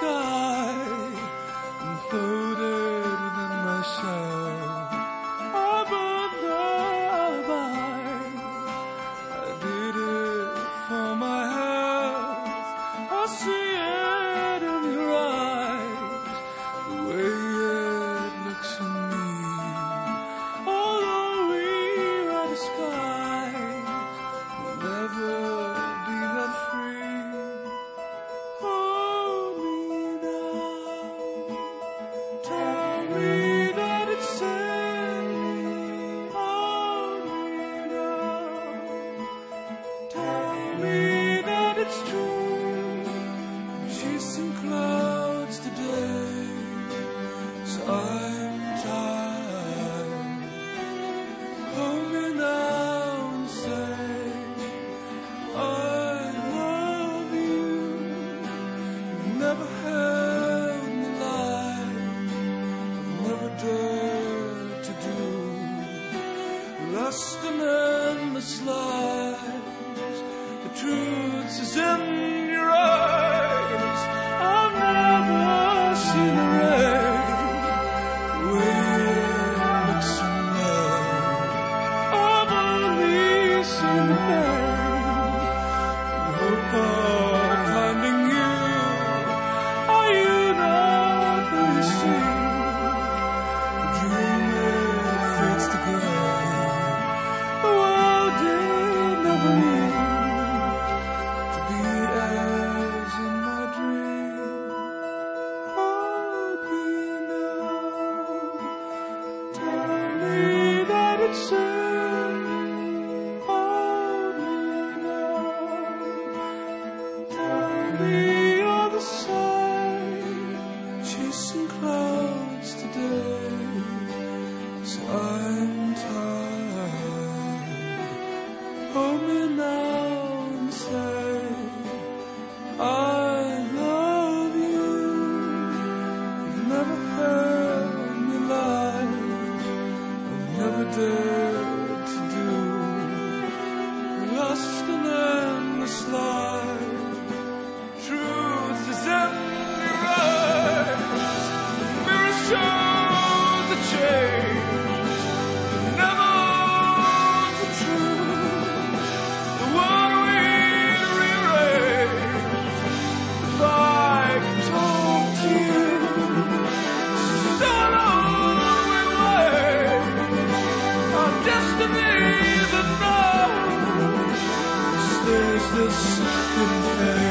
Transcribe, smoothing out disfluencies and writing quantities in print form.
sky and floated within myself. Above the vine, I did it for my health. I see it in your eyes, the way it looks at me. Although we are the skies, we'll never be that free. Hold me now, tell me that it's in me. Hold me now, tell me that it's true. I'm chasing clouds today, so I'm tired. Hold me now and say I love you. You've never held me like I've never dared to do. Lost in endless lies, the truth is in your eyes. I've never seen the rain, the way it looks in love. I've only seen the pain, the hope of finding you. Are you not who you seem? The dream it fades to gray. The world did never need to be as in my dream. Hold me now, tell me that it's in me. Hold me now, tell me you're the same. Chasing clouds today, so I'm tired. Hold me now and say I love you. You've never held me like I've never dared to do. Lost in endless light, truth is in your eyes. Mirror shows the change, but never the truth. The one we rearrange. If I could talk to you, so long we wait. Our destiny that knows there's this hidden fate.